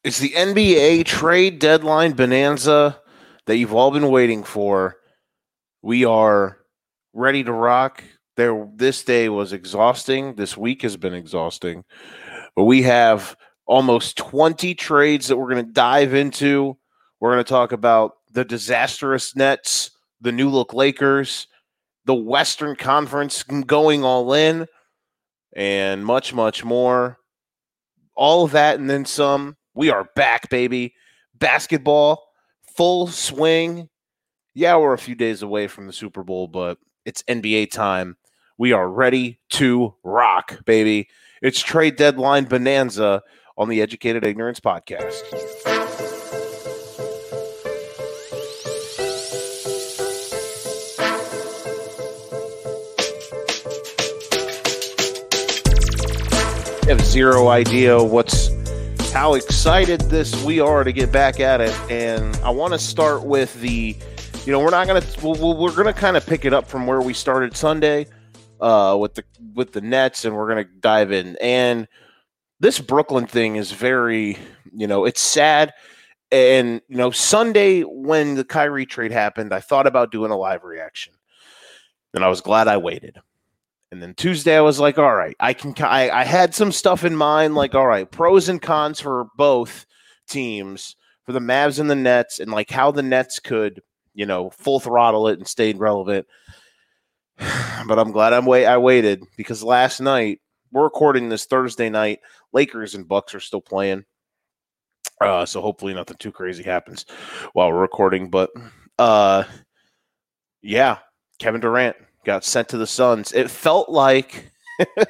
It's the NBA trade deadline bonanza that you've all been waiting for. We are ready to rock. This day was exhausting. This week has been exhausting. But we have almost 20 trades that we're going to dive into. We're going to talk about the disastrous Nets, the new look Lakers, the Western Conference going all in, and much, much more. All of that and then some. We are back, baby. Basketball, full swing. Yeah, we're a few days away from the Super Bowl, but it's NBA time. We are ready to rock, baby. It's trade deadline bonanza on the Educated Ignorance Podcast. I have zero idea how excited we are to get back at it, and I want to start with we're gonna kind of pick it up from where we started Sunday, with the Nets, and we're gonna dive in. And this Brooklyn thing is very, it's sad. And Sunday when the Kyrie trade happened, I thought about doing a live reaction, and I was glad I waited. And then Tuesday, I was like, all right, I had some stuff in mind, like, all right, pros and cons for both teams, for the Mavs and the Nets, and like how the Nets could, full throttle it and stayed relevant. But I'm glad I waited, because last night, we're recording this Thursday night, Lakers and Bucks are still playing. So hopefully nothing too crazy happens while we're recording. But yeah, Kevin Durant got sent to the Suns. It felt like the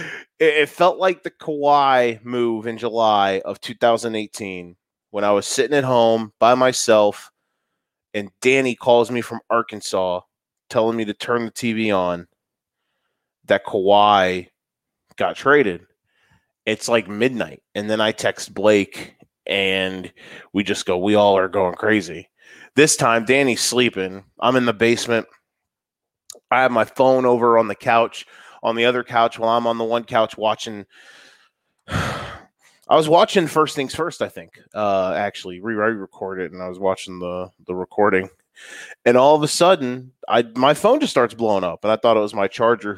Kawhi move in July of 2018 when I was sitting at home by myself and Danny calls me from Arkansas telling me to turn the TV on, that Kawhi got traded. It's like midnight. And then I text Blake and we just go, we all are going crazy. This time, Danny's sleeping. I'm in the basement. I have my phone over on the couch, on the other couch, while I'm on the one couch watching. I was watching First Things First, I think. Actually, re-recorded, and I was watching the recording. And all of a sudden, my phone just starts blowing up, and I thought it was my charger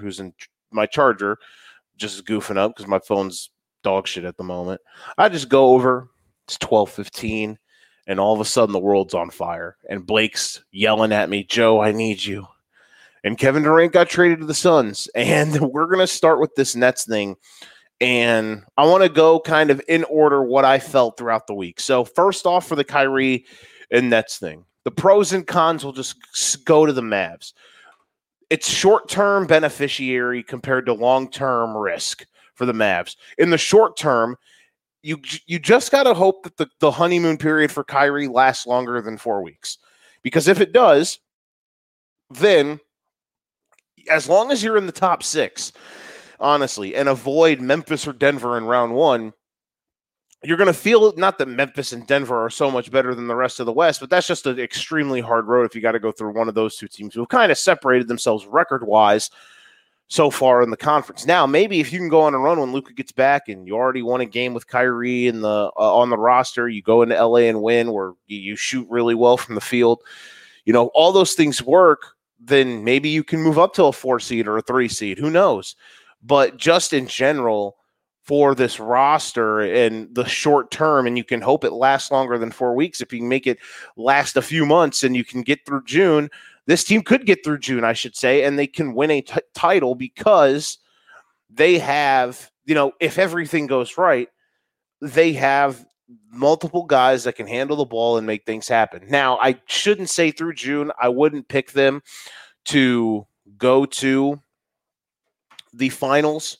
just goofing up, because my phone's dog shit at the moment. I just go over. It's 12:15, and all of a sudden, the world's on fire. And Blake's yelling at me, Joe, I need you. And Kevin Durant got traded to the Suns. And we're going to start with this Nets thing. And I want to go kind of in order what I felt throughout the week. So first off, for the Kyrie and Nets thing, the pros and cons will just go to the Mavs. It's short-term beneficiary compared to long-term risk for the Mavs. In the short term, you just got to hope that the honeymoon period for Kyrie lasts longer than 4 weeks. Because if it does, then as long as you're in the top 6, honestly, and avoid Memphis or Denver in round 1, you're going to feel, not that Memphis and Denver are so much better than the rest of the West, but that's just an extremely hard road if you got to go through one of those two teams who have kind of separated themselves record-wise so far in the conference. Now, maybe if you can go on a run when Luka gets back and you already won a game with Kyrie in on the roster, you go into LA and win, where you shoot really well from the field, all those things work, then maybe you can move up to a 4 seed or a 3 seed. Who knows? But just in general, for this roster and the short term, and you can hope it lasts longer than 4 weeks. If you can make it last a few months and you can get through June, this team could get through June, I should say, and they can win a title, because they have, if everything goes right, they have multiple guys that can handle the ball and make things happen. Now, I shouldn't say through June. I wouldn't pick them to go to the finals.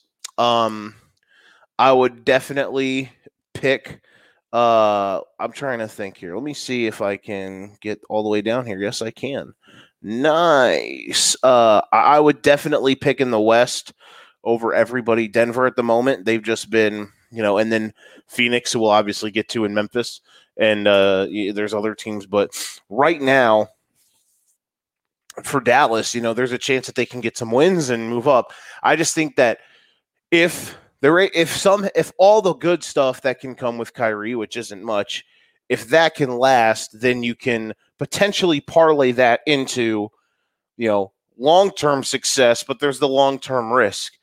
I would definitely pick. I'm trying to think here. Let me see if I can get all the way down here. Yes, I can. Nice. I would definitely pick in the West over everybody. Denver at the moment, they've just been, and then Phoenix, who we'll obviously get to, in Memphis, and there's other teams. But right now, for Dallas, there's a chance that they can get some wins and move up. I just think that if If all the good stuff that can come with Kyrie, which isn't much, if that can last, then you can potentially parlay that into, long-term success, but there's the long-term risk.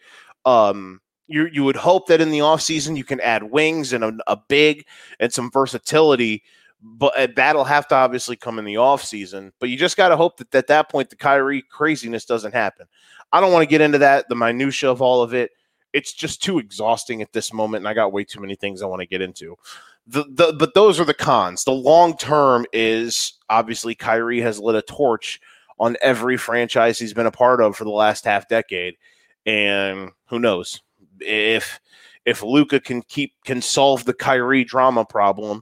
You would hope that in the offseason you can add wings and a big and some versatility, but that'll have to obviously come in the offseason. But you just got to hope that at that point the Kyrie craziness doesn't happen. I don't want to get into the minutia of all of it. It's just too exhausting at this moment, and I got way too many things I want to get into. But those are the cons. The long term is obviously Kyrie has lit a torch on every franchise he's been a part of for the last half decade, and who knows if Luka can solve the Kyrie drama problem,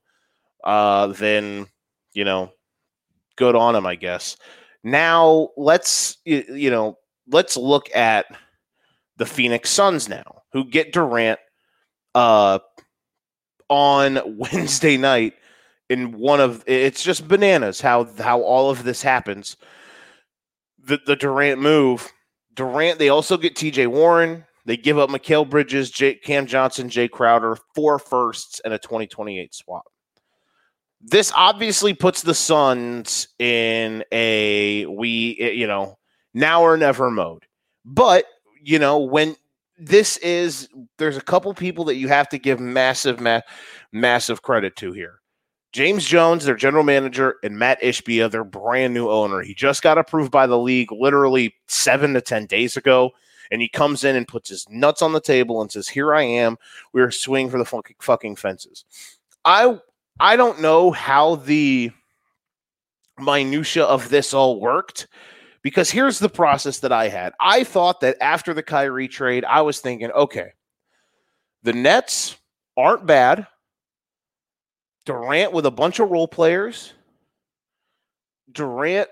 then good on him, I guess. Now let's look at the Phoenix Suns now, who get Durant on Wednesday night it's just bananas how all of this happens. The Durant move. They also get TJ Warren. They give up Mikal Bridges, Cam Johnson, Jay Crowder, 4 firsts, and a 2028 swap. This obviously puts the Suns in a now or never mode. But, when there's a couple people that you have to give massive credit to here. James Jones, their general manager, and Matt Ishbia, their brand new owner. He just got approved by the league literally 7 to 10 days ago. And he comes in and puts his nuts on the table and says, here I am. We're swinging for the fucking fences. I don't know how the minutia of this all worked, because here's the process that I had. I thought that after the Kyrie trade, I was thinking, okay, the Nets aren't bad. Durant with a bunch of role players. Durant,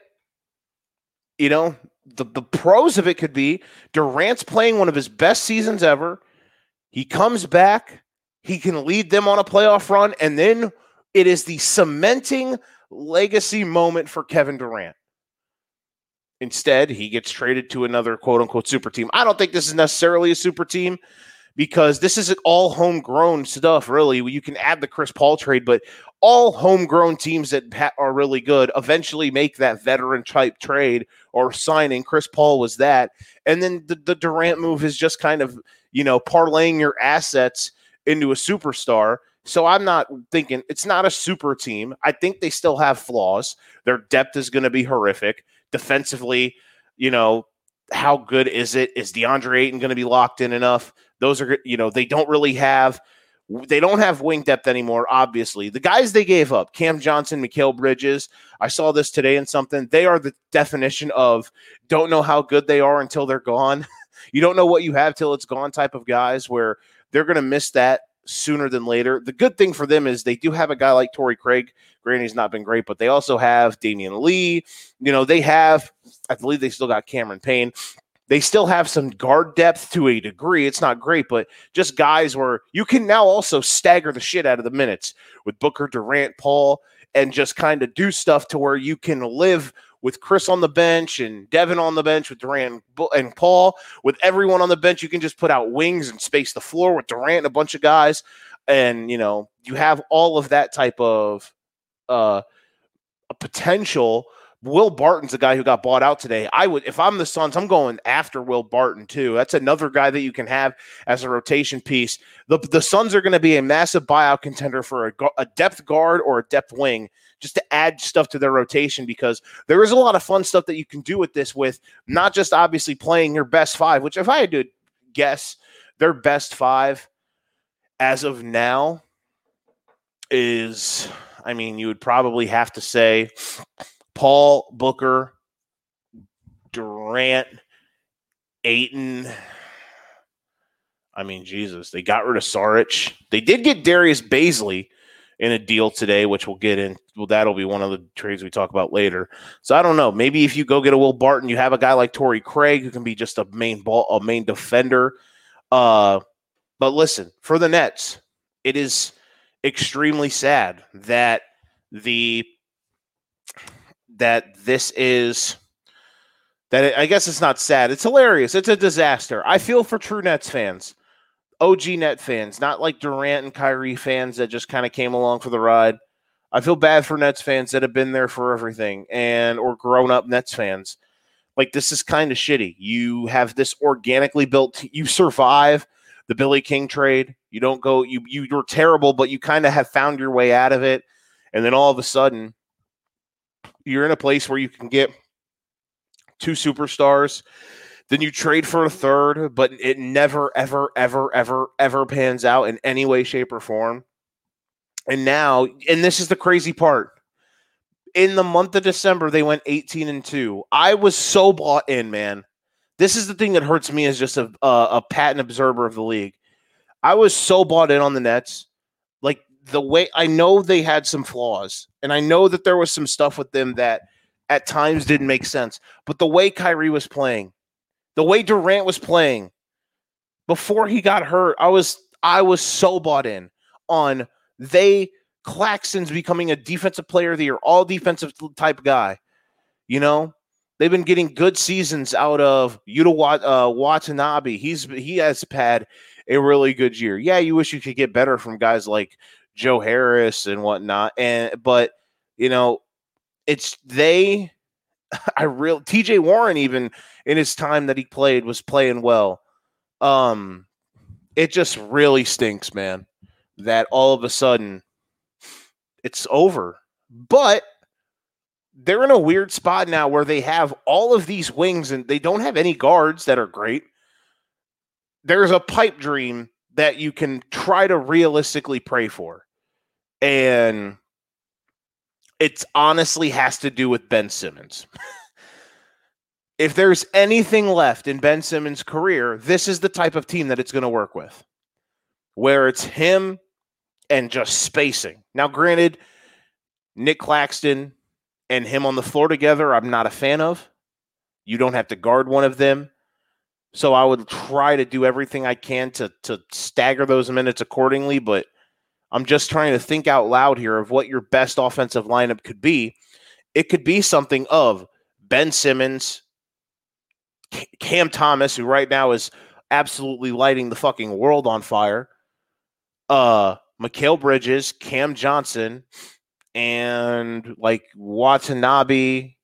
the pros of it could be Durant's playing one of his best seasons ever. He comes back. He can lead them on a playoff run. And then it is the cementing legacy moment for Kevin Durant. Instead, he gets traded to another quote-unquote super team. I don't think this is necessarily a super team because this is all homegrown stuff, really. You can add the Chris Paul trade, but all homegrown teams that are really good eventually make that veteran-type trade or signing. Chris Paul was that. And then the Durant move is just kind of, parlaying your assets into a superstar. So I'm not thinking it's not a super team. I think they still have flaws. Their depth is going to be horrific. Defensively, how good is it? Is DeAndre Ayton going to be locked in enough? Those are, they don't have wing depth anymore, obviously. The guys they gave up, Cam Johnson, Mikal Bridges, I saw this today in something. They are the definition of don't know how good they are until they're gone. You don't know what you have till it's gone type of guys where they're going to miss that sooner than later. The good thing for them is they do have a guy like Torrey Craig. Granted, he's not been great, but they also have Damian Lee. They have, I believe they still got Cameron Payne. They still have some guard depth to a degree. It's not great, but just guys where you can now also stagger the shit out of the minutes with Booker, Durant, Paul, and just kind of do stuff to where you can live with Chris on the bench and Devin on the bench with Durant and Paul. With everyone on the bench, you can just put out wings and space the floor with Durant and a bunch of guys. And, you have all of that type of a potential. Will Barton's a guy who got bought out today. If I'm the Suns, I'm going after Will Barton too. That's another guy that you can have as a rotation piece. The Suns are going to be a massive buyout contender for a depth guard or a depth wing, just to add stuff to their rotation, because there is a lot of fun stuff that you can do with this, with not just obviously playing your best 5, which if I had to guess, their best 5 as of now is, you would probably have to say Paul, Booker, Durant, Ayton. Jesus, they got rid of Saric. They did get Darius Baisley in a deal today, which we'll get in. Well, that'll be one of the trades we talk about later. So I don't know. Maybe if you go get a Will Barton, you have a guy like Torrey Craig who can be just a main defender. But listen, for the Nets, it is extremely sad that I guess it's not sad. It's hilarious. It's a disaster. I feel for true Nets fans. OG Net fans, not like Durant and Kyrie fans that just kind of came along for the ride. I feel bad for Nets fans that have been there for everything or grown up Nets fans. Like, this is kind of shitty. You have this organically built, you survive the Billy King trade. You don't go, you're terrible, but you kind of have found your way out of it. And then all of a sudden, you're in a place where you can get 2 superstars. Then you trade for a third, but it never, ever, ever, ever, ever pans out in any way, shape, or form. And now, and this is the crazy part, in the month of December, they went 18-2. I was so bought in, man. This is the thing that hurts me as just a patent observer of the league. I was so bought in on the Nets. Like, the way, I know they had some flaws, and I know that there was some stuff with them that at times didn't make sense. But the way Kyrie was playing, the way Durant was playing before he got hurt, I was so bought in on Claxton's becoming a defensive player of the year, all defensive type guy. You know, they've been getting good seasons out of Yuta Watanabe. He has had a really good year. Yeah, you wish you could get better from guys like Joe Harris and whatnot. But you know, TJ Warren, even in his time that he played, was playing well. It just really stinks, man, that all of a sudden it's over. But they're in a weird spot now where they have all of these wings and they don't have any guards that are great. There's a pipe dream that you can try to realistically pray for. And it honestly has to do with Ben Simmons. If there's anything left in Ben Simmons' career, this is the type of team that it's going to work with, where it's him and just spacing. Now, granted, Nick Claxton and him on the floor together, I'm not a fan of. You don't have to guard one of them. So I would try to do everything I can to stagger those minutes accordingly, but I'm just trying to think out loud here of what your best offensive lineup could be. It could be something of Ben Simmons, Cam Thomas, who right now is absolutely lighting the fucking world on fire, Mikal Bridges, Cam Johnson, and like Watanabe,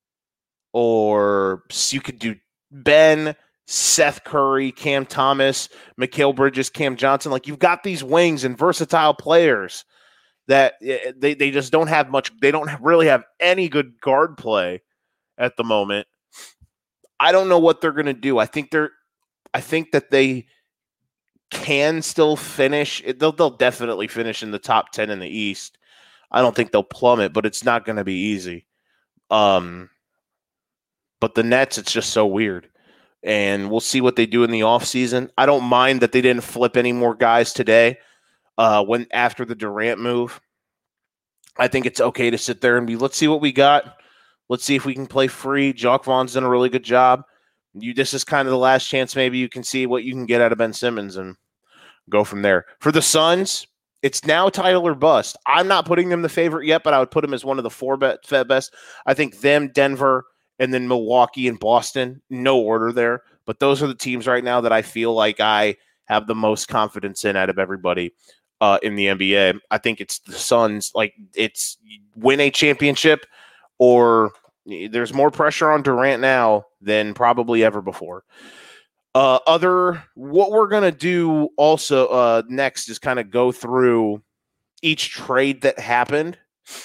or you could do Ben, Seth Curry, Cam Thomas, Mikal Bridges, Cam Johnson. Like, you've got these wings and versatile players that they just don't have much. They don't really have any good guard play at the moment. I don't know what they're going to do. I think that they can still finish. They'll definitely finish in the top 10 in the East. I don't think they'll plummet, but it's not going to be easy. But the Nets, it's just so weird. And we'll see what they do in the offseason. I don't mind that they didn't flip any more guys today after the Durant move. I think it's okay to sit there and let's see what we got. Let's see if we can play free. Jock Vaughn's done a really good job. This is kind of the last chance maybe you can see what you can get out of Ben Simmons and go from there. For the Suns, it's now title or bust. I'm not putting them the favorite yet, but I would put them as one of the 4 best. I think them, Denver, and then Milwaukee and Boston. No order there. But those are the teams right now that I feel like I have the most confidence in out of everybody in the NBA. I think it's the Suns. Like, it's win a championship, or there's more pressure on Durant now than probably ever before. What we're going to do also next is kind of go through each trade that happened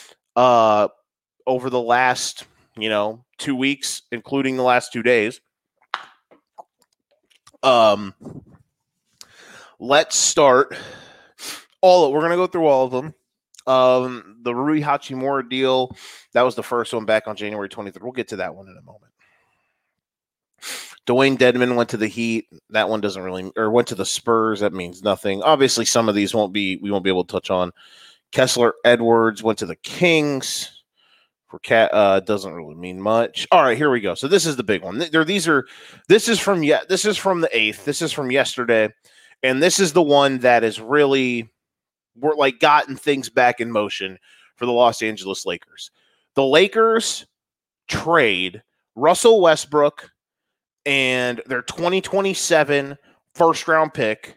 over the last, 2 weeks, including the last 2 days. Let's start we're going to go through all of them. The Rui Hachimura deal, that was the first one back on January 23rd. We'll get to that one in a moment. Dwayne Dedmon went to the Heat. That one went to the Spurs. That means nothing. Obviously, some of these we won't be able to touch on. Kessler Edwards went to the Kings. For Cat, doesn't really mean much. All right, here we go. So this is the big one. This is from the 8th. This is from yesterday, and this is the one that is really gotten things back in motion for the Los Angeles Lakers. The Lakers trade Russell Westbrook and their 2027 first-round pick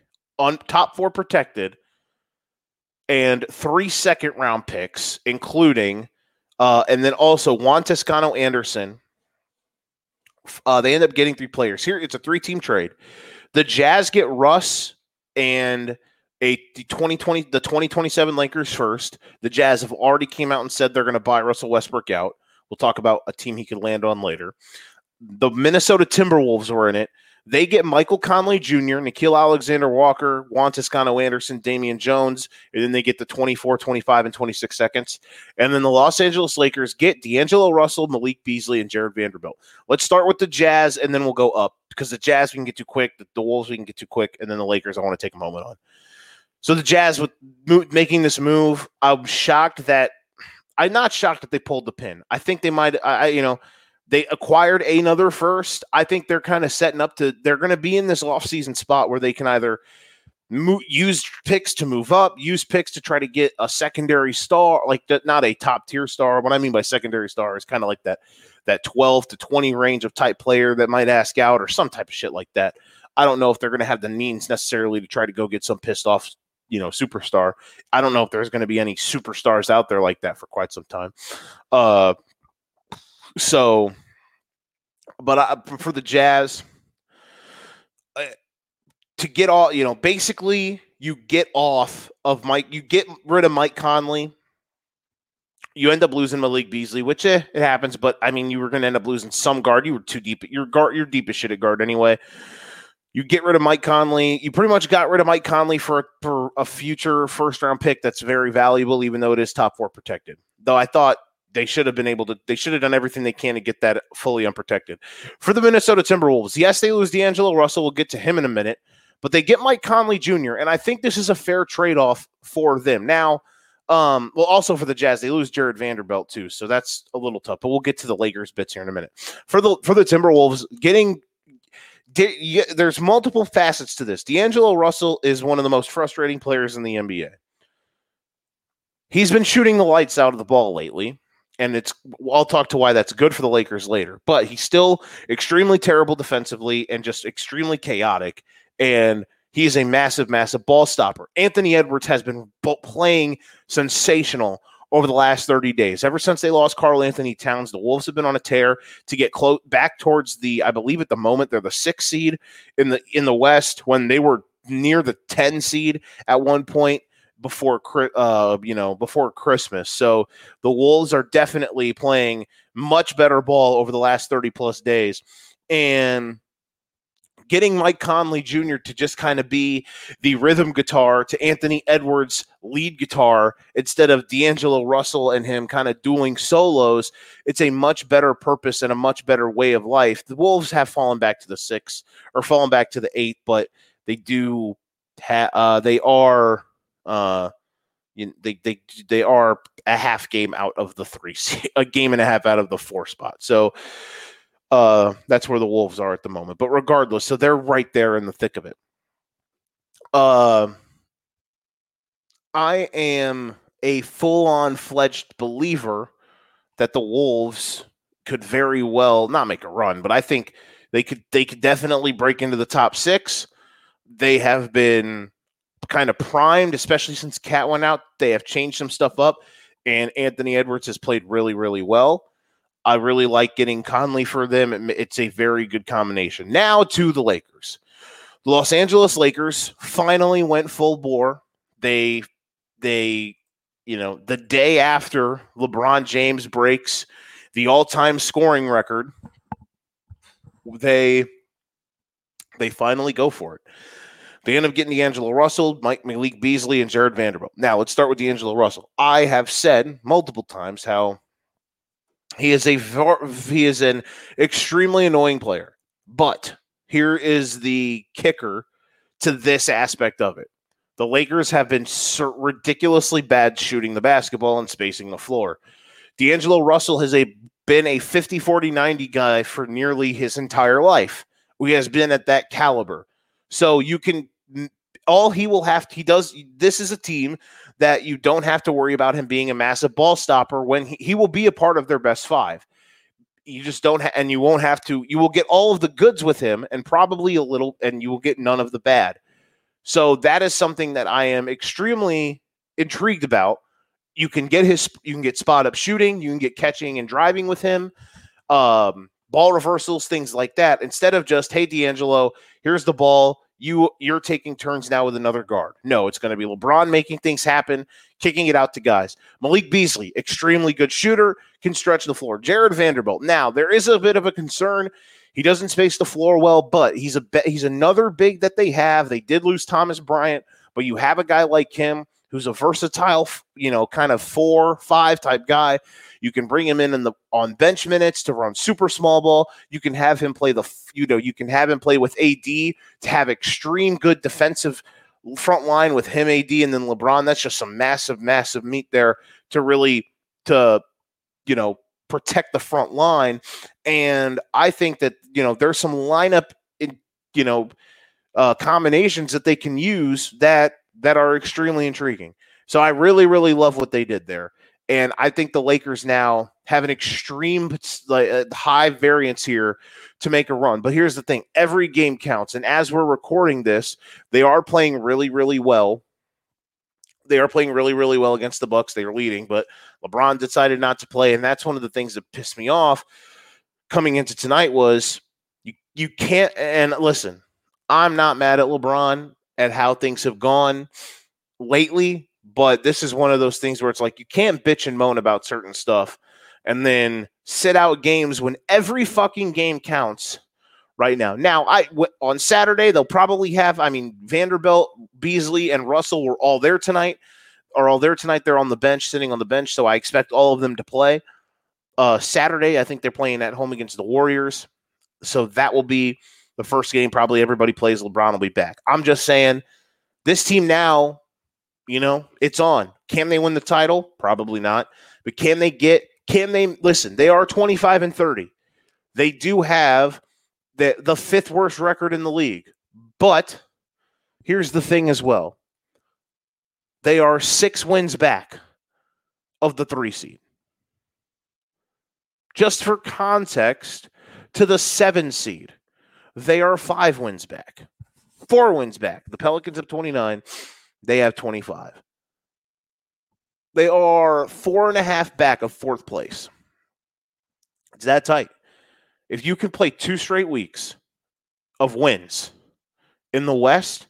on top 4 protected and 3 second-round picks, including and then also Juan Toscano Anderson. They end up getting 3 players. Here, it's a 3-team trade. The Jazz get Russ and the 2027 Lakers first. The Jazz have already came out and said they're going to buy Russell Westbrook out. We'll talk about a team he could land on later. The Minnesota Timberwolves were in it. They get Michael Conley Jr., Nickeil Alexander-Walker, Juan Toscano Anderson, Damian Jones, and then they get the 24, 25, and 26 seconds. And then the Los Angeles Lakers get D'Angelo Russell, Malik Beasley, and Jared Vanderbilt. Let's start with the Jazz, and then we'll go up, because the Jazz we can get too quick, the Wolves we can get too quick, and then the Lakers I want to take a moment on. So the Jazz, with making this move, I'm not shocked that they pulled the pin. I think they might, they acquired another first. I think they're kind of setting up they're going to be in this offseason spot where they can either use picks to move up, use picks to try to get a secondary star, like not a top tier star. What I mean by secondary star is kind of like that 12 to 20 range of type player that might ask out or some type of shit like that. I don't know if they're going to have the means necessarily to try to go get some pissed off, superstar. I don't know if there's going to be any superstars out there like that for quite some time. But for the Jazz, to get all, basically you get rid of Mike Conley. You end up losing Malik Beasley, which it happens, but I mean, you were going to end up losing some guard. You were too deep. You're deep as shit at guard anyway. You get rid of Mike Conley. You pretty much got rid of Mike Conley for a future first-round pick that's very valuable, even though it is top 4 protected. Though I thought they should have done everything they can to get that fully unprotected. For the Minnesota Timberwolves, yes, they lose D'Angelo Russell. We'll get to him in a minute. But they get Mike Conley Jr., and I think this is a fair trade-off for them. Now, also for the Jazz, they lose Jared Vanderbilt too, so that's a little tough. But we'll get to the Lakers bits here in a minute. For the Timberwolves, there's multiple facets to this. D'Angelo Russell is one of the most frustrating players in the NBA. He's been shooting the lights out of the ball lately, and I'll talk to why that's good for the Lakers later. But he's still extremely terrible defensively and just extremely chaotic, and he's a massive, massive ball stopper. Anthony Edwards has been playing sensational over the last 30 days. Ever since they lost Karl Anthony Towns, the Wolves have been on a tear to get back towards I believe at the moment they're the 6th seed in the West, when they were near the 10 seed at one point before Christmas. So the Wolves are definitely playing much better ball over the last 30 plus days, and getting Mike Conley Jr. to just kind of be the rhythm guitar to Anthony Edwards' lead guitar instead of D'Angelo Russell and him kind of dueling solos, it's a much better purpose and a much better way of life. The Wolves have fallen back to the 6 or fallen back to the 8, but they do they are they are a half game out of the 3, a game and a half out of the 4 spot. So that's where the Wolves are at the moment. But regardless, so they're right there in the thick of it. I am a full-on fledged believer that the Wolves could very well not make a run, but I think they could definitely break into the top 6. They have been kind of primed, especially since Cat went out. They have changed some stuff up, and Anthony Edwards has played really, really well. I really like getting Conley for them. It's a very good combination. Now to the Lakers. The Los Angeles Lakers finally went full bore. The day after LeBron James breaks the all-time scoring record, they finally go for it. They end up getting D'Angelo Russell, Malik Beasley, and Jared Vanderbilt. Now, let's start with D'Angelo Russell. I have said multiple times how he is an extremely annoying player. But here is the kicker to this aspect of it. The Lakers have been ridiculously bad shooting the basketball and spacing the floor. D'Angelo Russell has been a 50, 40, 90 guy for nearly his entire life. He has been at that caliber. So this is a team that you don't have to worry about him being a massive ball stopper when he will be a part of their best 5. You just don't and you won't have to. You will get all of the goods with him and probably a little, and you will get none of the bad. So that is something that I am extremely intrigued about. You can get spot up shooting, you can get catching and driving with him, ball reversals, things like that. Instead of just, hey, D'Angelo, here's the ball. You're taking turns now with another guard. No, it's going to be LeBron making things happen, kicking it out to guys. Malik Beasley, extremely good shooter, can stretch the floor. Jared Vanderbilt. Now, there is a bit of a concern. He doesn't space the floor well, but he's another big that they have. They did lose Thomas Bryant, but you have a guy like him who's a versatile, kind of 4-5 type guy. You can bring him on bench minutes to run super small ball. You can have him play you can have him play with AD to have extreme good defensive front line with him, AD, and then LeBron. That's just some massive, massive meat there to really protect the front line. And I think that, there's some lineup combinations that they can use that are extremely intriguing. So I really, really love what they did there. And I think the Lakers now have an extreme high variance here to make a run. But here's the thing. Every game counts. And as we're recording this, they are playing really, really well. They are playing really, really well against the Bucks. They are leading, but LeBron decided not to play. And that's one of the things that pissed me off coming into tonight was you can't – and listen, I'm not mad at LeBron at how things have gone lately, but this is one of those things where it's like you can't bitch and moan about certain stuff and then sit out games when every fucking game counts right now. Now, on Saturday, they'll probably have, Vanderbilt, Beasley, and Russell were all there tonight. They're on the bench, sitting on the bench, so I expect all of them to play. Saturday, I think they're playing at home against the Warriors, so that will be the first game. Probably everybody plays. LeBron will be back. I'm just saying, this team now, it's on. Can they win the title? Probably not. But listen, they are 25-30. They do have the fifth worst record in the league. But here's the thing as well. They are 6 wins back of the 3 seed. Just for context, to the 7 seed, they are 5 wins back. 4 wins back. The Pelicans have 29. They have 25. They are 4.5 back of 4th place. It's that tight. If you can play 2 straight weeks of wins in the West,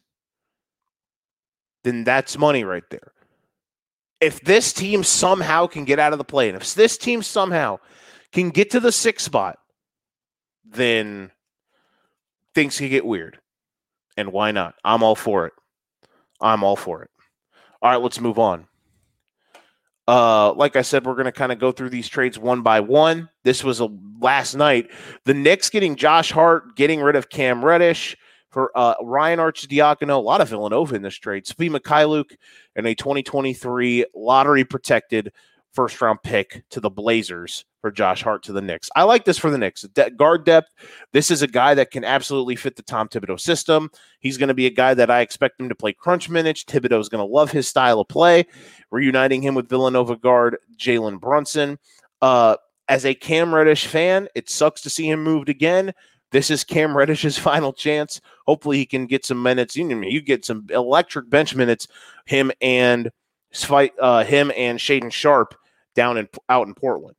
then that's money right there. If this team somehow can get out of the play, and if this team somehow can get to the 6th spot, then things can get weird. And why not? I'm all for it. All right, let's move on. Like I said, we're going to kind of go through these trades one by one. This was last night. The Knicks getting Josh Hart, getting rid of Cam Reddish for Ryan Arcidiacono. A lot of Villanova in this trade. Svi Mikhailuk and a 2023 lottery-protected first-round pick to the Blazers for Josh Hart to the Knicks. I like this for the Knicks. Guard depth, this is a guy that can absolutely fit the Tom Thibodeau system. He's going to be a guy that I expect him to play crunch minutes. Thibodeau is going to love his style of play, reuniting him with Villanova guard Jalen Brunson. As a Cam Reddish fan, it sucks to see him moved again. This is Cam Reddish's final chance. Hopefully he can get some minutes. You get some electric bench minutes, him and Shaedon Sharpe out in Portland.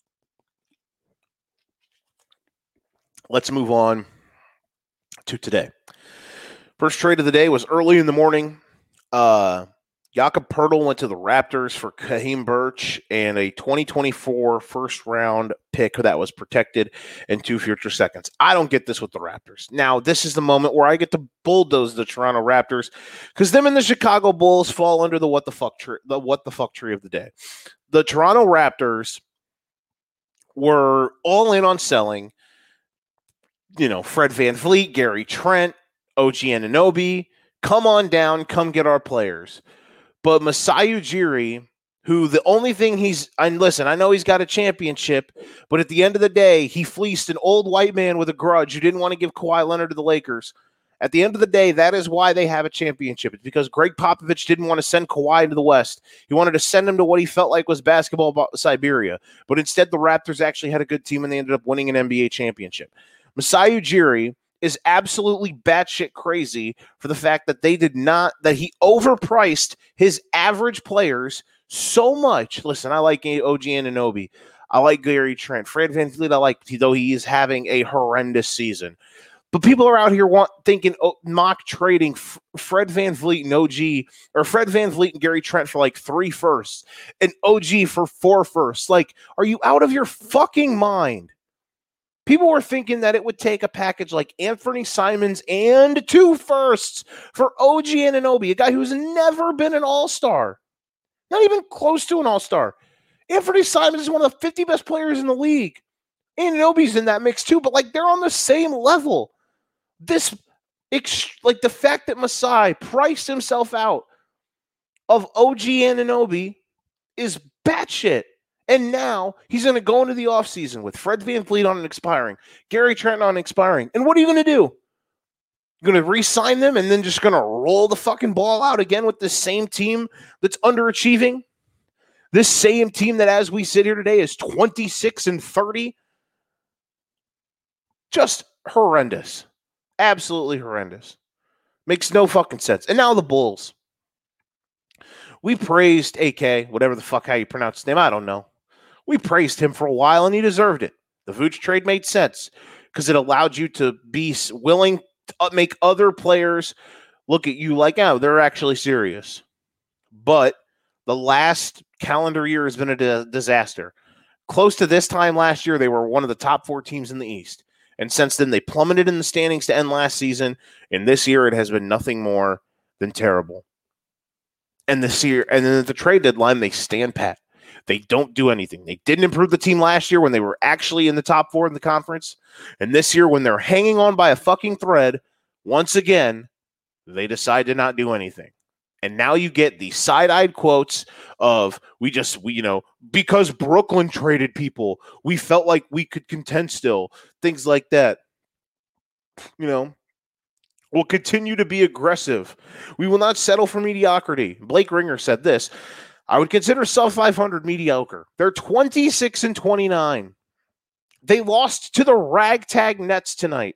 Let's move on to today. First trade of the day was early in the morning. Jakob Poeltl went to the Raptors for Khem Birch and a 2024 first-round pick that was protected and 2 future seconds. I don't get this with the Raptors. Now, this is the moment where I get to bulldoze the Toronto Raptors because them and the Chicago Bulls fall under the what the fuck tree of the day. The Toronto Raptors were all in on selling, Fred VanVleet, Gary Trent, OG Anunoby. Come on down, come get our players. But Masai Ujiri, who the only thing I know he's got a championship, but at the end of the day, he fleeced an old white man with a grudge who didn't want to give Kawhi Leonard to the Lakers. At the end of the day, that is why they have a championship. It's because Greg Popovich didn't want to send Kawhi to the West. He wanted to send him to what he felt like was basketball Siberia. But instead, the Raptors actually had a good team, and they ended up winning an NBA championship. Masai Ujiri is absolutely batshit crazy for the fact that that he overpriced his average players so much. Listen, I like OG Anunoby. I like Gary Trent. Fred VanVleet, I like, though he is having a horrendous season. But people are out here thinking mock trading Fred VanVleet and OG, or Fred VanVleet and Gary Trent for like 3 firsts and OG for 4 firsts. Like, are you out of your fucking mind? People were thinking that it would take a package like Anthony Simons and 2 firsts for OG Anunoby, a guy who's never been an all-star, not even close to an all-star. Anthony Simons is one of the 50 best players in the league. Anunoby's in that mix too, but like they're on the same level. Like the fact that Masai priced himself out of OG Anunoby is batshit. And now he's going to go into the offseason with Fred VanVleet on an expiring, Gary Trent on expiring. And what are you going to do? You're going to re-sign them and then just going to roll the fucking ball out again with this same team that's underachieving? This same team that, as we sit here today, is 26-30? Just horrendous. Absolutely horrendous. Makes no fucking sense. And now the Bulls. We praised AK, whatever the fuck how you pronounce his name, I don't know. We praised him for a while, and he deserved it. The Vooch trade made sense because it allowed you to be willing to make other players look at you like, oh, they're actually serious. But the last calendar year has been a disaster. Close to this time last year, they were one of the top 4 teams in the East. And since then, they plummeted in the standings to end last season. And this year, it has been nothing more than terrible. And this year, and then at the trade deadline, they stand pat. They don't do anything. They didn't improve the team last year when they were actually in the top 4 in the conference. And this year, when they're hanging on by a fucking thread, once again, they decide to not do anything. And now you get the side-eyed quotes of, we because Brooklyn traded people, we felt like we could contend still. Things like that. We'll continue to be aggressive. We will not settle for mediocrity. Blake Ringer said this. I would consider sub 500 mediocre. They're 26-29. They lost to the ragtag Nets tonight.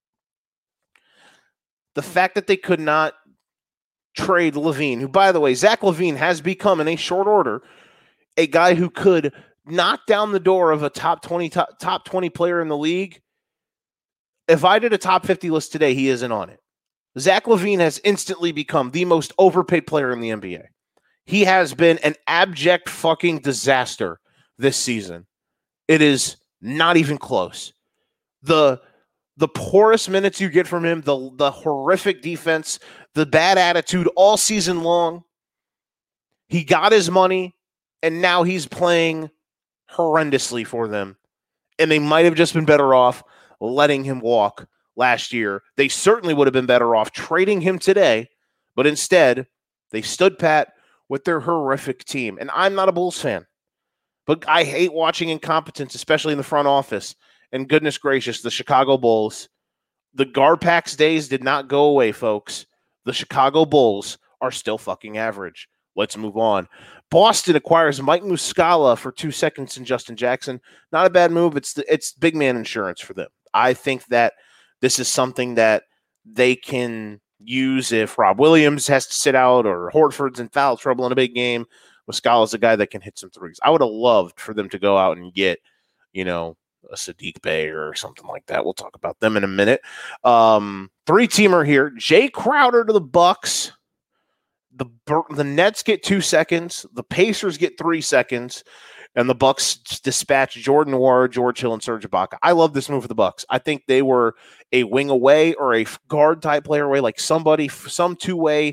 The fact that they could not trade LaVine, who, by the way, Zach LaVine has become, in a short order, a guy who could knock down the door of a top 20 player in the league. If I did a top 50 list today, he isn't on it. Zach LaVine has instantly become the most overpaid player in the NBA. He has been an abject fucking disaster this season. It is not even close. The poorest minutes you get from him, the horrific defense, the bad attitude all season long. He got his money, and now he's playing horrendously for them. And they might have just been better off letting him walk last year. They certainly would have been better off trading him today, but instead, they stood pat with their horrific team. And I'm not a Bulls fan, but I hate watching incompetence, especially in the front office. And goodness gracious, the Chicago Bulls, the Garpax days did not go away, folks. The Chicago Bulls are still fucking average. Let's move on. Boston acquires Mike Muscala for 2 seconds and Justin Jackson. Not a bad move. It's big man insurance for them. I think that this is something that they can use if Rob Williams has to sit out or Horford's in foul trouble in a big game. Muscala's a guy that can hit some threes. I would have loved for them to go out and get, a Sadiq Bey or something like that. We'll talk about them in a minute. 3-teamer here. Jay Crowder to the Bucks. The Nets get 2 seconds. The Pacers get 3 seconds. And the Bucks dispatch Jordan Nwora, George Hill, and Serge Ibaka. I love this move for the Bucks. I think they were a wing away or a guard type player away, like some 2-way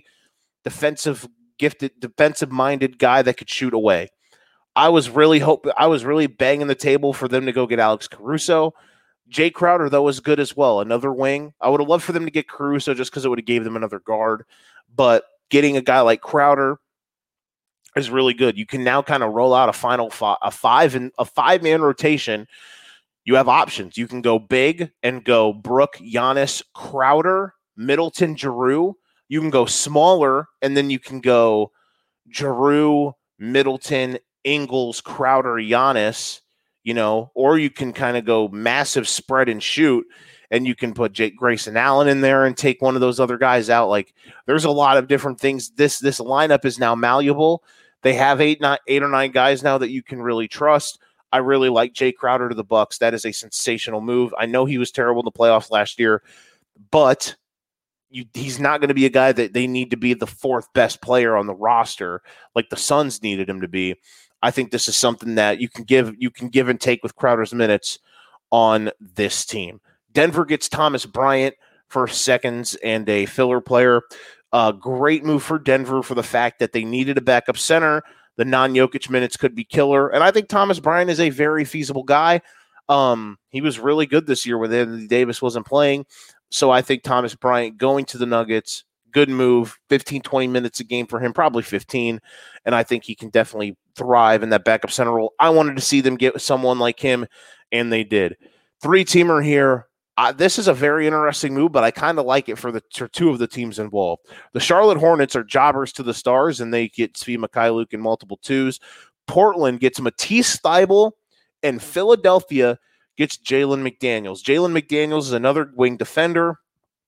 defensive-minded guy that could shoot away. I was really banging the table for them to go get Alex Caruso. Jay Crowder, though, was good as well. Another wing. I would have loved for them to get Caruso just because it would have gave them another guard. But getting a guy like Crowder is really good. You can now kind of roll out a 5-man rotation. You have options. You can go big and go Brook, Giannis, Crowder, Middleton, Giroux. You can go smaller, and then you can go Giroux, Middleton, Ingles, Crowder, Giannis, or you can kind of go massive spread and shoot and you can put Jake Grayson Allen in there and take one of those other guys out. Like, there's a lot of different things. This lineup is now malleable. They have eight or nine guys now that you can really trust. I really like Jay Crowder to the Bucks. That is a sensational move. I know he was terrible in the playoffs last year, but he's not going to be a guy that they need to be the fourth best player on the roster like the Suns needed him to be. I think this is something that you can give and take with Crowder's minutes on this team. Denver gets Thomas Bryant for seconds and a filler player. Great move for Denver for the fact that they needed a backup center. The non-Jokic minutes could be killer. And I think Thomas Bryant is a very feasible guy. He was really good this year when Anthony Davis wasn't playing. So I think Thomas Bryant going to the Nuggets, good move, 15, 20 minutes a game for him, probably 15. And I think he can definitely thrive in that backup center role. I wanted to see them get someone like him, and they did. Three-teamer here. This is a very interesting move, but I kind of like it for two of the teams involved. The Charlotte Hornets are jobbers to the Stars, and they get Svi Mykhailiuk in multiple twos. Portland gets Matisse Thybulle, and Philadelphia gets Jalen McDaniels. Jalen McDaniels is another wing defender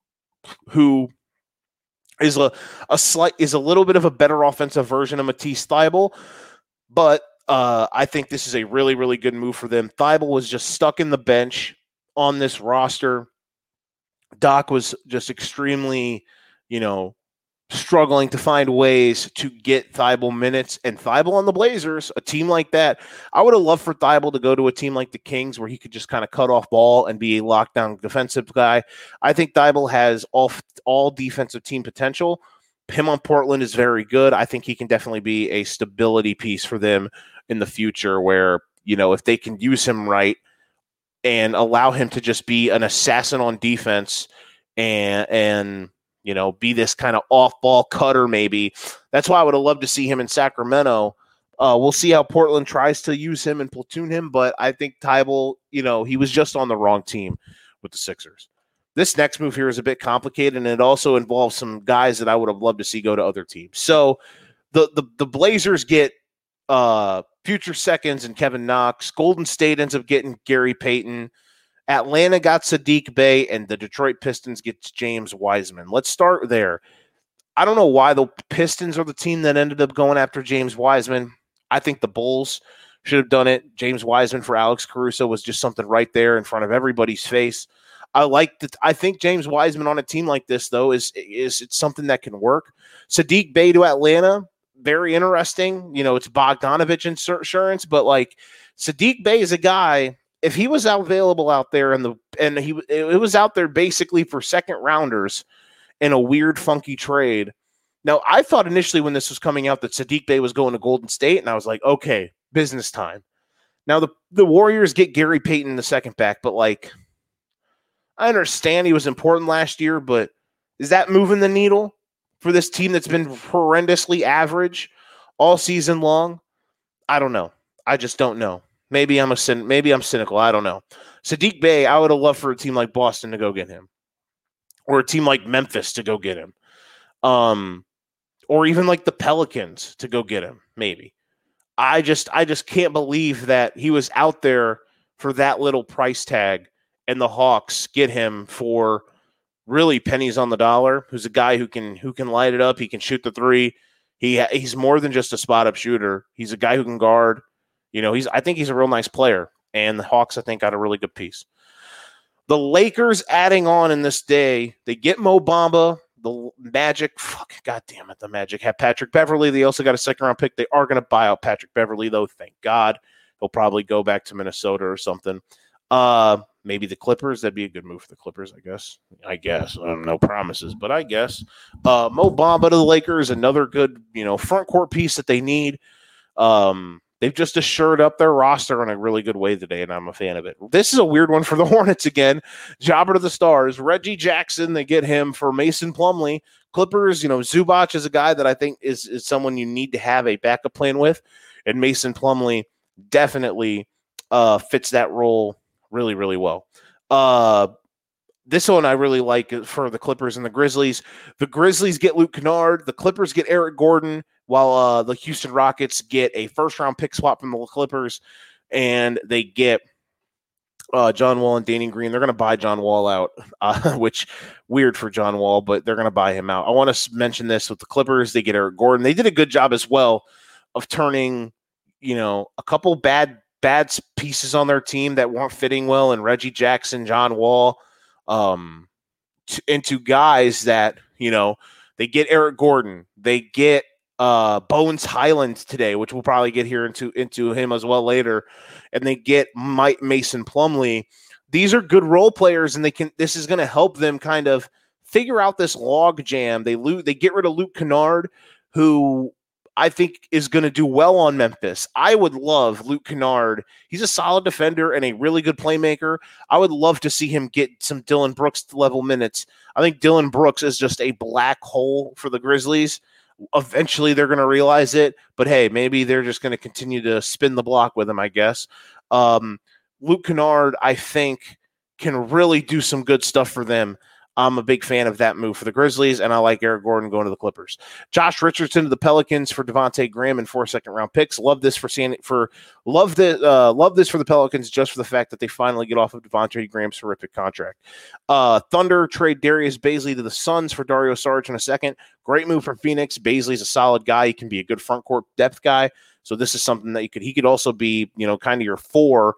who is a little bit of a better offensive version of Matisse Thybulle, but I think this is a really, really good move for them. Thybulle was just stuck in the bench on this roster. Doc was just extremely, struggling to find ways to get Thybulle minutes, and Thybulle on the Blazers, a team like that. I would have loved for Thybulle to go to a team like the Kings where he could just kind of cut off ball and be a lockdown defensive guy. I think Thybulle has all defensive team potential. Him on Portland is very good. I think he can definitely be a stability piece for them in the future where, if they can use him right and allow him to just be an assassin on defense and be this kind of off-ball cutter maybe. That's why I would have loved to see him in Sacramento. We'll see how Portland tries to use him and platoon him, but I think Thybulle, he was just on the wrong team with the Sixers. This next move here is a bit complicated, and it also involves some guys that I would have loved to see go to other teams. So the Blazers get future seconds and Kevin Knox. Golden State ends up getting Gary Payton. Atlanta got Saddiq Bey, and the Detroit Pistons gets James Wiseman. Let's start there. I don't know why the Pistons are the team that ended up going after James Wiseman. I think the Bulls should have done it. James Wiseman for Alex Caruso was just something right there in front of everybody's face. I think James Wiseman on a team like this, though, is it's something that can work. Saddiq Bey to Atlanta, very interesting. It's Bogdanovich insurance, but Saddiq Bey is a guy. If he was available out there it was out there basically for second rounders in a weird, funky trade. Now, I thought initially when this was coming out that Saddiq Bey was going to Golden State, and I was like, okay, business time. Now, the Warriors get Gary Payton in the second back, but I understand he was important last year, but is that moving the needle for this team that's been horrendously average all season long? I don't know. I just don't know. Maybe I'm cynical. I don't know. Saddiq Bey, I would have loved for a team like Boston to go get him, or a team like Memphis to go get him, or even like the Pelicans to go get him. Maybe. I just can't believe that he was out there for that little price tag, and the Hawks get him for really pennies on the dollar. Who's a guy who can light it up. He can shoot the three. He's more than just a spot up shooter. He's a guy who can guard. I think he's a real nice player, and the Hawks, I think, got a really good piece. The Lakers adding on in this day, they get Mo Bamba. The Magic, God damn it, the Magic have Patrick Beverley. They also got a second-round pick. They are going to buy out Patrick Beverley, though, thank God. He'll probably go back to Minnesota or something. Maybe the Clippers. That'd be a good move for the Clippers, I guess. No promises, but I guess. Mo Bamba to the Lakers, another good, front court piece that they need. They've just assured up their roster in a really good way today, and I'm a fan of it. This is a weird one for the Hornets again. Jobber to the Stars. Reggie Jackson, they get him for Mason Plumlee. Clippers, Zubac is a guy that I think is someone you need to have a backup plan with, and Mason Plumlee definitely fits that role really, really well. This one I really like for the Clippers and the Grizzlies. The Grizzlies get Luke Kennard. The Clippers get Eric Gordon, while the Houston Rockets get a first-round pick swap from the Clippers, and they get John Wall and Danny Green. They're going to buy John Wall out, which weird for John Wall, but they're going to buy him out. I want to mention this with the Clippers. They get Eric Gordon. They did a good job as well of turning, a couple bad pieces on their team that weren't fitting well, and Reggie Jackson, John Wall, into guys that, they get Eric Gordon. They get Bones Highland today, which we'll probably get here into him as well later, and they get Mike Mason Plumlee. These are good role players, and this is going to help them kind of figure out this log jam. They get rid of Luke Kennard, who I think is going to do well on Memphis. I would love Luke Kennard. He's a solid defender and a really good playmaker. I would love to see him get some Dillon Brooks level minutes. I think Dillon Brooks is just a black hole for the Grizzlies. Eventually they're going to realize it, but hey, maybe they're just going to continue to spin the block with him, I guess. Luke Kennard, I think, can really do some good stuff for them. I'm a big fan of that move for the Grizzlies, and I like Eric Gordon going to the Clippers. Josh Richardson to the Pelicans for Devontae Graham and 4 second-round picks. Love this for the Pelicans just for the fact that they finally get off of Devontae Graham's horrific contract. Thunder trade Darius Bazley to the Suns for Dario Saric in a second. Great move for Phoenix. Bazley's a solid guy. He can be a good front court depth guy. So this is something that he could also be, kind of your 4.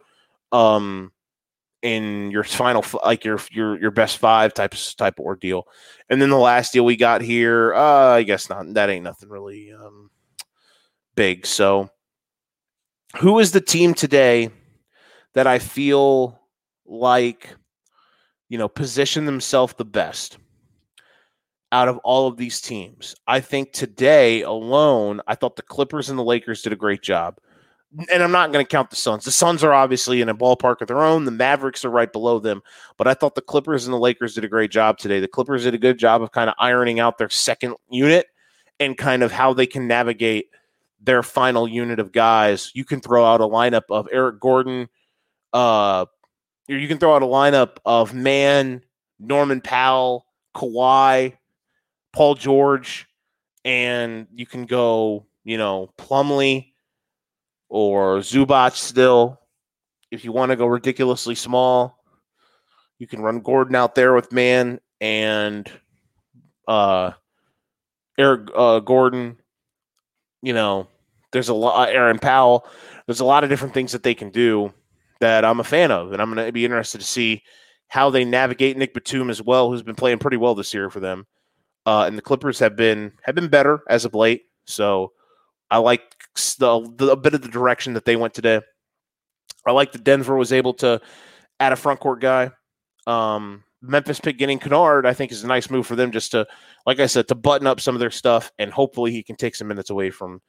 In your final, like your best 5 type of ordeal. And then the last deal we got here, I guess not. That ain't nothing really big. So who is the team today that I feel like, position themselves the best out of all of these teams? I think today alone, I thought the Clippers and the Lakers did a great job. And I'm not going to count the Suns. The Suns are obviously in a ballpark of their own. The Mavericks are right below them. But I thought the Clippers and the Lakers did a great job today. The Clippers did a good job of kind of ironing out their second unit and kind of how they can navigate their final unit of guys. You can throw out a lineup of Eric Gordon. You can throw out a lineup of Mann, Norman Powell, Kawhi, Paul George, and you can go, Plumlee or Zubac still. If you want to go ridiculously small, you can run Gordon out there with Mann and Eric Gordon. There's a lot. Aaron Powell. There's a lot of different things that they can do that I'm a fan of, and I'm going to be interested to see how they navigate Nick Batum as well, who's been playing pretty well this year for them. And the Clippers have been better as of late. So I like a bit of the direction that they went today. I like that Denver was able to add a front court guy. Memphis pick getting Kennard, I think, is a nice move for them just to, like I said, to button up some of their stuff, and hopefully he can take some minutes away from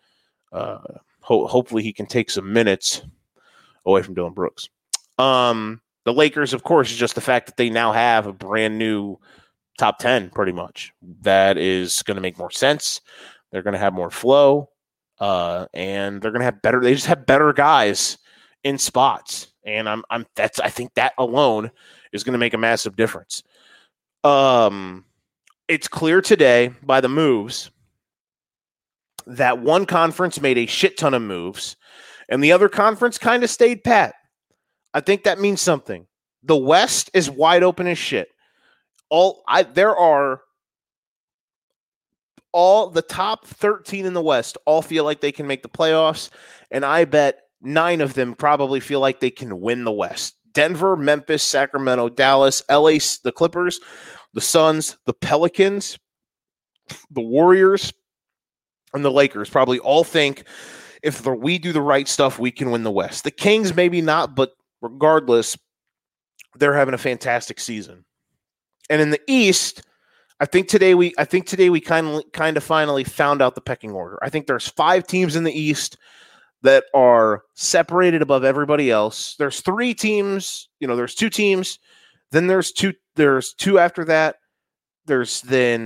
Dillon Brooks. The Lakers, of course, is just the fact that they now have a brand new top 10 pretty much. That is going to make more sense. They're going to have more flow. And they're going to have better. They just have better guys in spots, and I think that alone is going to make a massive difference. It's clear today by the moves that one conference made a shit ton of moves, and the other conference kind of stayed pat. I think that means something. The West is wide open as shit. All the top 13 in the West all feel like they can make the playoffs, and I bet 9 of them probably feel like they can win the West. Denver, Memphis, Sacramento, Dallas, LA, the Clippers, the Suns, the Pelicans, the Warriors, and the Lakers probably all think if we do the right stuff, we can win the West. The Kings maybe not, but regardless, they're having a fantastic season. And in the East, I think today we kind of finally found out the pecking order. I think there's 5 teams in the East that are separated above everybody else. There's 3 teams, there's 2 teams, then there's 2 after that. There's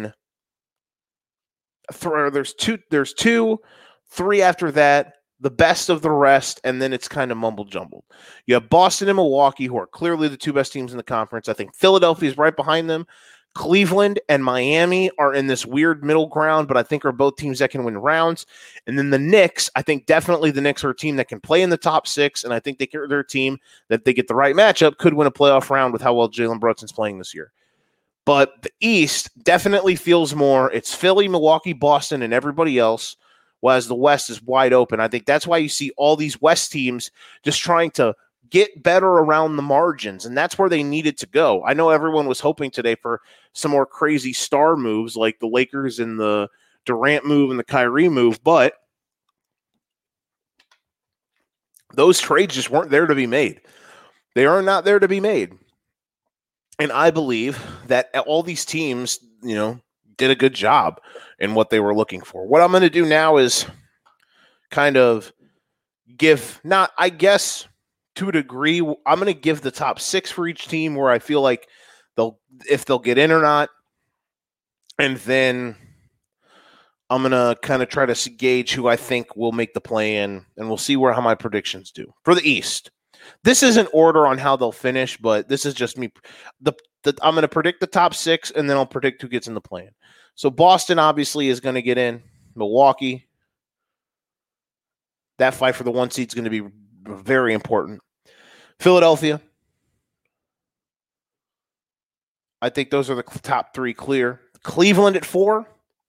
2, 3 after that, the best of the rest, and then it's kind of mumble jumbled. You have Boston and Milwaukee, who are clearly the 2 best teams in the conference. I think Philadelphia is right behind them. Cleveland and Miami are in this weird middle ground, but I think are both teams that can win rounds. And then the Knicks, I think definitely the Knicks are a team that can play in the top 6, and I think they're a team that if they get the right matchup could win a playoff round with how well Jalen Brunson's playing this year. But the East definitely feels more. It's Philly, Milwaukee, Boston, and everybody else, whereas the West is wide open. I think that's why you see all these West teams just trying to get better around the margins, and that's where they needed to go. I know everyone was hoping today for some more crazy star moves like the Lakers and the Durant move and the Kyrie move, but those trades just weren't there to be made. They are not there to be made. And I believe that all these teams, did a good job in what they were looking for. What I'm going to do now is kind of give, not, I guess, to a degree, I'm going to give the top 6 for each team where I feel like if they'll get in or not. And then I'm going to kind of try to gauge who I think will make the play-in, and we'll see how my predictions do. For the East, this isn't order on how they'll finish, but this is just me. I'm going to predict the top 6, and then I'll predict who gets in the play-in. So Boston obviously is going to get in. Milwaukee, that fight for the 1 seed is going to be very important. Philadelphia, I think those are the top 3 clear. Cleveland at 4,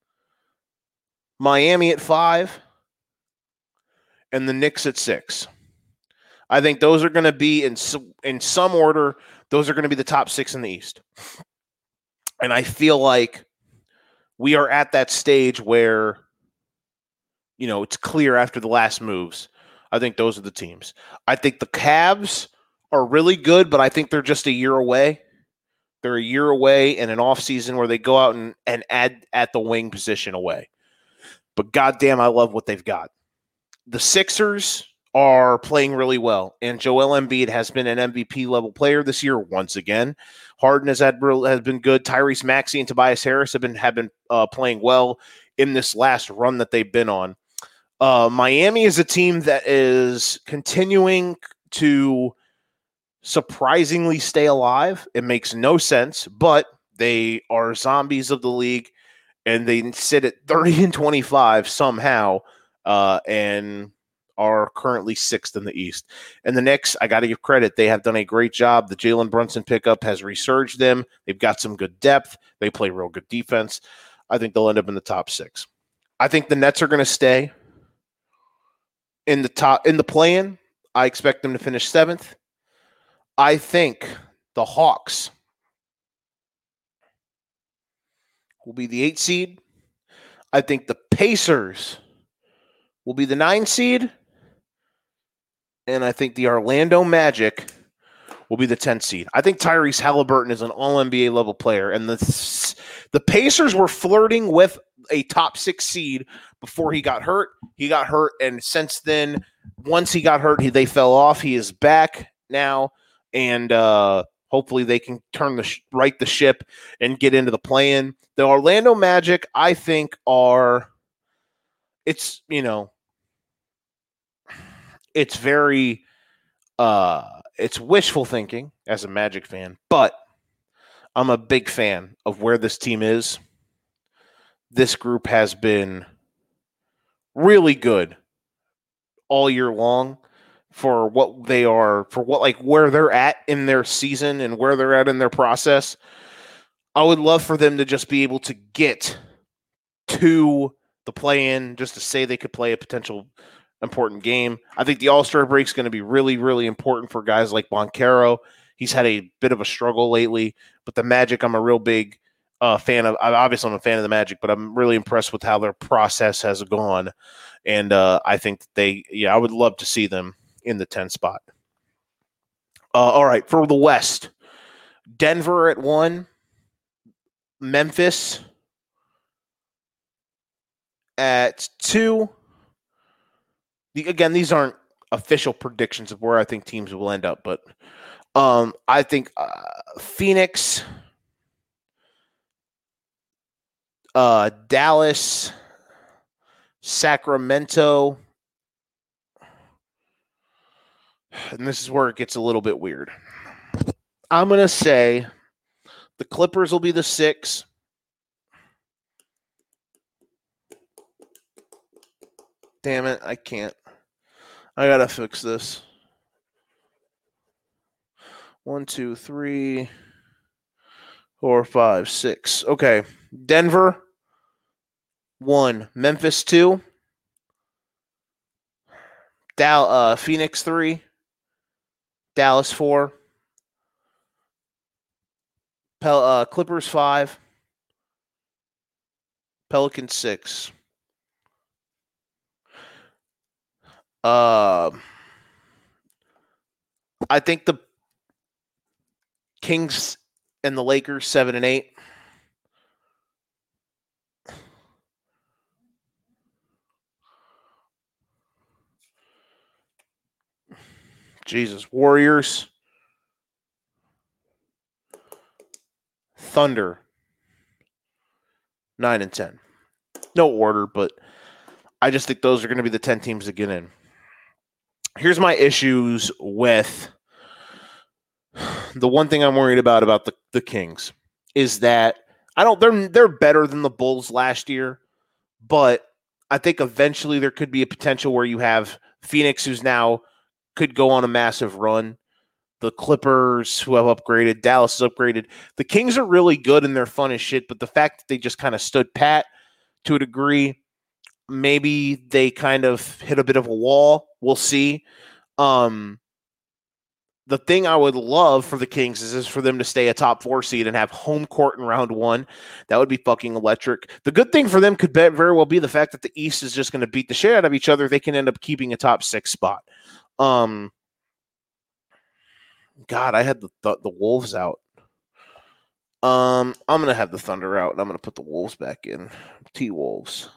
Miami at 5, and the Knicks at 6. I think those are going to be in some order. Those are going to be the top 6 in the East. And I feel like we are at that stage where, it's clear after the last moves. I think those are the teams. I think the Cavs are really good, but I think they're just a year away. They're a year away in an offseason where they go out and add at the wing position away. But goddamn, I love what they've got. The Sixers are playing really well, and Joel Embiid has been an MVP level player this year once again. Harden has been good. Tyrese Maxey and Tobias Harris have been playing well in this last run that they've been on. Miami is a team that is continuing to surprisingly stay alive. It makes no sense, but they are zombies of the league, and they sit at 30-25 somehow, and are currently 6th in the East. And the Knicks, I got to give credit. They have done a great job. The Jalen Brunson pickup has resurged them. They've got some good depth. They play real good defense. I think they'll end up in the top 6. I think the Nets are going to stay in the play-in. I expect them to finish 7th. I think the Hawks will be the 8 seed. I think the Pacers will be the 9 seed. And I think the Orlando Magic will be the 10 seed. I think Tyrese Halliburton is an all-NBA level player. And the Pacers were flirting with a top 6 seed before he got hurt. He got hurt, and since then, once he got hurt, they fell off. He is back now, and hopefully they can right the ship and get into the play-in. The Orlando Magic, I think, it's very it's wishful thinking as a Magic fan, but I'm a big fan of where this team is. This group has been really good all year long for what they are, where they're at in their season and where they're at in their process. I would love for them to just be able to get to the play-in, just to say they could play a potential important game. I think the All-Star break is going to be really, really important for guys like Banchero. He's had a bit of a struggle lately, but the Magic, I'm a real big fan of. Obviously, I'm a fan of the Magic, but I'm really impressed with how their process has gone. And I think I would love to see them in the 10 spot. All right, for the West, Denver at 1, Memphis at 2. Again, these aren't official predictions of where I think teams will end up, but I think Phoenix, Dallas, Sacramento, and this is where it gets a little bit weird. I'm going to say The Clippers will be the 6. Damn it, I can't. I gotta fix this. 1, 2, 3, 4, 5, 6. Okay. Denver 1. Memphis 2. Phoenix 3. Dallas 4. Clippers 5. Pelicans 6. I think the Kings and the Lakers 7 and 8. Jesus. Warriors. Thunder 9 and 10. No order, but I just think those are going to be the 10 teams that get in. Here's my issues with the one thing I'm worried about the Kings is that they're better than the Bulls last year, but I think eventually there could be a potential where you have Phoenix, who's now could go on a massive run. The Clippers, who have upgraded. Dallas has upgraded. The Kings are really good and they're fun as shit, but the fact that they just kind of stood pat to a degree, maybe they kind of hit a bit of a wall. We'll see. The thing I would love for the Kings is for them to stay a top 4 seed and have home court in round 1. That would be fucking electric. The good thing for them could very well be the fact that the East is just going to beat the shit out of each other. They can end up keeping a top 6 spot. God, I had the Wolves out. I'm going to have the Thunder out, and I'm going to put the Wolves back in. T-Wolves.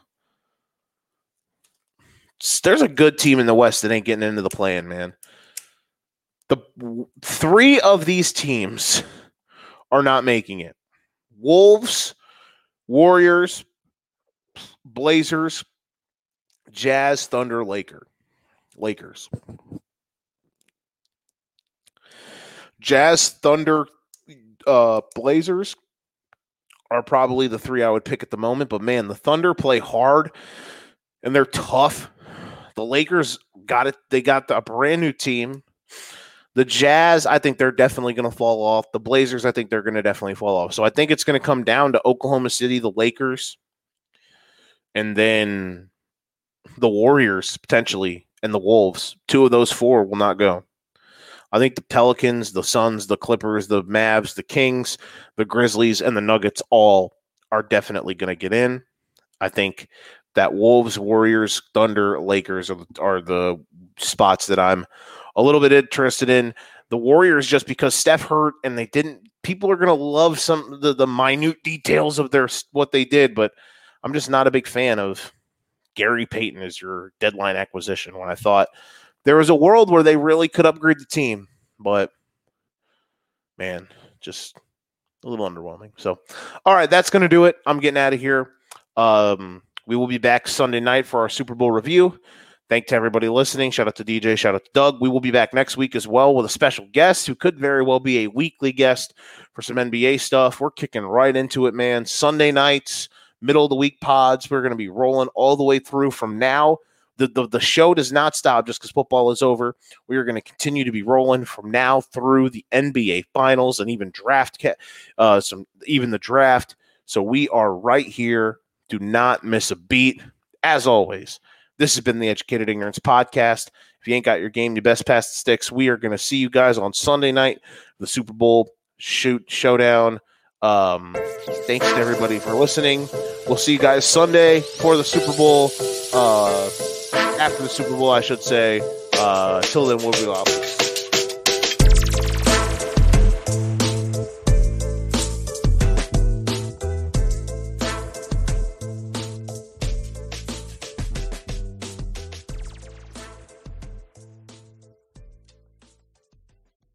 There's a good team in the West that ain't getting into the play-in, man. The 3 of these teams are not making it. Wolves, Warriors, Blazers, Jazz, Thunder, Lakers. Jazz, Thunder, Blazers are probably the 3 I would pick at the moment. But, man, the Thunder play hard, and they're tough. The Lakers got it. They got a brand-new team. The Jazz, I think they're definitely going to fall off. The Blazers, I think they're going to definitely fall off. So I think it's going to come down to Oklahoma City, the Lakers, and then the Warriors, potentially, and the Wolves. 2 of those 4 will not go. I think the Pelicans, the Suns, the Clippers, the Mavs, the Kings, the Grizzlies, and the Nuggets all are definitely going to get in. I think that Wolves, Warriors, Thunder, Lakers are the spots that I'm a little bit interested in. The Warriors, just because Steph hurt and people are going to love some of the minute details of what they did, but I'm just not a big fan of Gary Payton as your deadline acquisition when I thought there was a world where they really could upgrade the team, but man, just a little underwhelming. So, all right, that's going to do it. I'm getting out of here. We will be back Sunday night for our Super Bowl review. Thank to everybody listening. Shout out to DJ. Shout out to Doug. We will be back next week as well with a special guest who could very well be a weekly guest for some NBA stuff. We're kicking right into it, man. Sunday nights, middle of the week pods. We're going to be rolling all the way through from now. The show does not stop just because football is over. We are going to continue to be rolling from now through the NBA Finals and even even the draft. So we are right here. Do not miss a beat. As always, this has been the Educated Ignorance Podcast. If you ain't got your game, you best pass the sticks. We are going to see you guys on Sunday night, the Super Bowl showdown. Thanks to everybody for listening. We'll see you guys Sunday for the Super Bowl. After the Super Bowl, I should say. Till then, we'll be off.